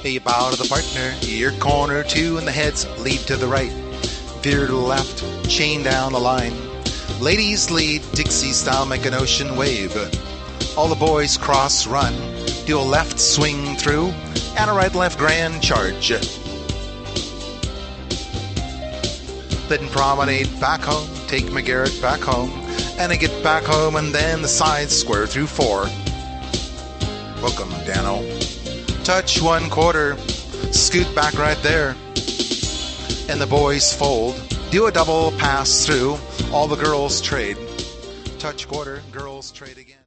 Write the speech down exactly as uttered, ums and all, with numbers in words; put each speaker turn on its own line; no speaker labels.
You bow to the partner, your corner two, and the heads lead to the right. Veer to the left, chain down the line. Ladies lead Dixie style, make an ocean wave. All the boys cross run, do a left swing through, and a right left grand charge. Then promenade back home, take McGarrett back home, and I get back home, and then the sides square through four. Welcome, Dano. Touch one quarter, scoot back right there, and the boys fold. Do a double pass through, all the girls trade. Touch quarter, girls trade again.